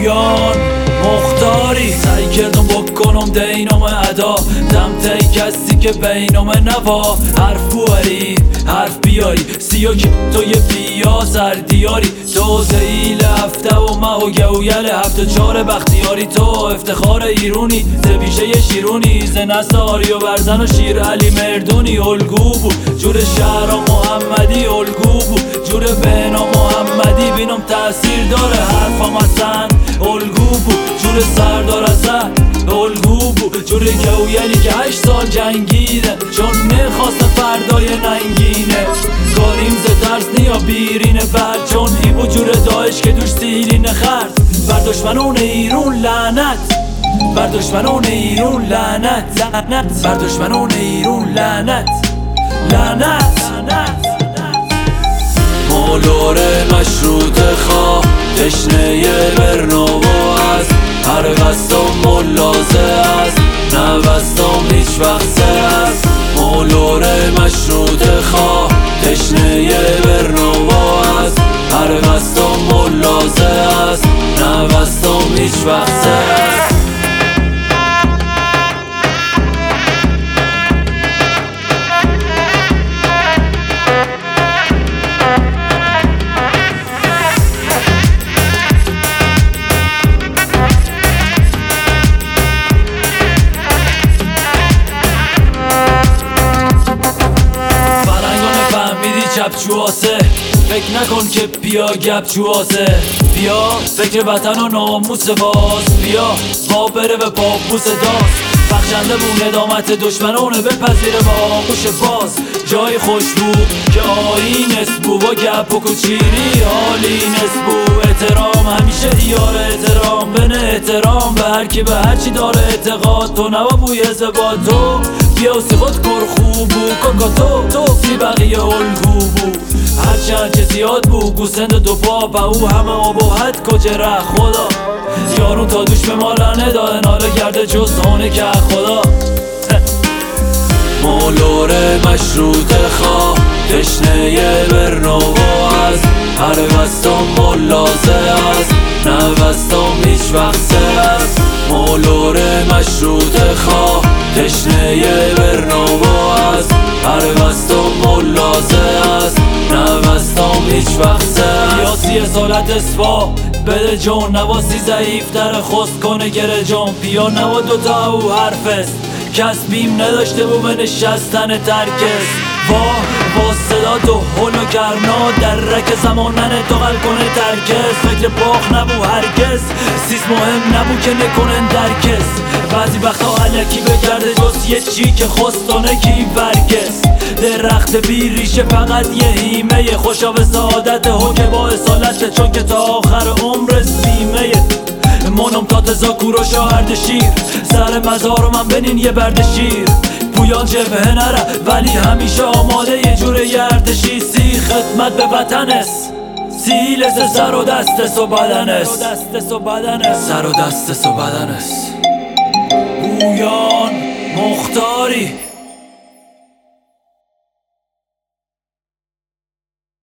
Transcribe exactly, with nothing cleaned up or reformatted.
پویان مختاری سعی کردم بکنم دینم ادا دم تی کسی که بینم نوا حرف بواری حرف بیاری سیا که توی بیا سردیاری تو زیل هفته و ما و گویل هفته چار بختیاری تو افتخار ایرونی زبیشه شیرونی زنساری و برزن و شیر علی مردونی الگو بود جور شهر محمدی الگو بود جور بنا محمدی بینم تأثیر داره حرفم اصلا الگو بود جور سردار اصلا الگو بود جور گویلی که هشت سال جنگیده چون نخواست فردای ننگینه کاریم ز ترس نیا بیرینه بعد چون ای بود جور داعش که دوش سیلین خرد بر دشمنون ایرون لعنت بر دشمنون ایرون لعنت لعنت بر دشمنون ایرون لعنت لعنت مولور مشروط خواه تشنه برنو از هر وستم ملازه است نه وستم هیچ وقت است مولور مشروط خواه تشنه برنو از هر وستم ملازه است نه وستم هیچ وقت است چواسه فکر نکن که بیا گپ چواسه بیا فکر وطن و ناموس باز بیا با بره به پاپوس داست بخشنده بود ندامت دشمنونه بپذیره با آغوش باز جای خوش بود که آیین اسبو با گپ و کچیری حالی نسبو احترام همیشه دیار احترام بنه احترام به هر کی به هر چی داره اعتقاد تو نوا بوی زباد تو بیا سی خود کر خوب بود کاکا تو تو سی بقیه الگو بود هرچند که زیاد بود گوسند دو پا و او همه آبوحد کجه ره خدا یارون تا دوش به ما لنه داده ناله کرده جز هونه که خدا مولور مشروط خواه تشنه برنو از هر وستم ملازه است نه وستم هیچ وقت است مولور مشروط خواه تشنه برنو از هر وستم ملازه است نه وستم هیچ وقت است یا سی سالت اسفا بده جون نواسی ضعیف در خست کنه گره جون پیا نوا دوتا او حرف است کس بیم نداشته بو به نشستن ترکس وا با صدا تو هل و گرنا در رک زمان ننه داغل کنه ترکس فکر باخ نبو هرگز سیز مهم نبو که نکنن درکس بعضی وقتا علکی بگرده جز یه چی که خستانه کی برگس درخت بی ریشه فقط یه هیمه خوشا به سعادت هو که با اصالت چون که تا آخر عمر سیمه منم تا تزاکور و شاهرد شیر سر مزار من بنین یه برد شیر پویان جبهه نره ولی همیشه آماده یه جور گردشی سی خدمت به وطنس سی لسه سر و دستس و بدنس سر و دستس و بدنس پویان مختاری